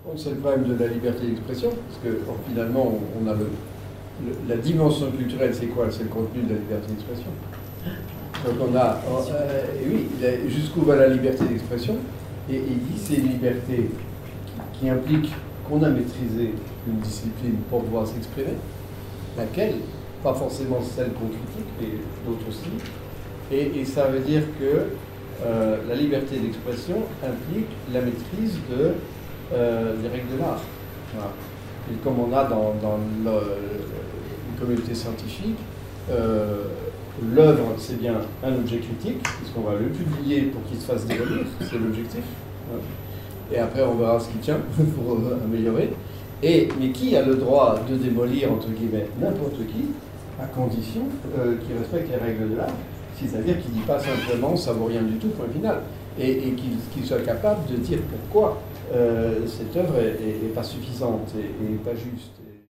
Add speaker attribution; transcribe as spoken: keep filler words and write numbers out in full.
Speaker 1: C'est le problème de la liberté d'expression, parce que bon, finalement, on a le, le, la dimension culturelle, c'est quoi? C'est le contenu de la liberté d'expression. Donc on a, euh, et oui, jusqu'où va la liberté d'expression? Et, et il dit c'est une liberté qui, qui implique qu'on a maîtrisé une discipline pour pouvoir s'exprimer, laquelle, pas forcément celle qu'on critique, mais d'autres aussi. Et, et ça veut dire que euh, la liberté d'expression implique la maîtrise de, euh, des règles de l'art. Voilà. Et comme on a dans, dans le, une communauté scientifique, euh, l'œuvre, c'est bien un objet critique, puisqu'on va le publier pour qu'il se fasse démolir, c'est l'objectif. Et après, on verra ce qui tient pour améliorer. Et, mais qui a le droit de démolir, entre guillemets, n'importe qui, à condition euh, qu'il respecte les règles de l'art, c'est-à-dire qu'il ne dit pas simplement « ça vaut rien du tout, point final », et, et qu'il qu'il soit capable de dire pourquoi euh, cette œuvre n'est pas suffisante et, et pas juste.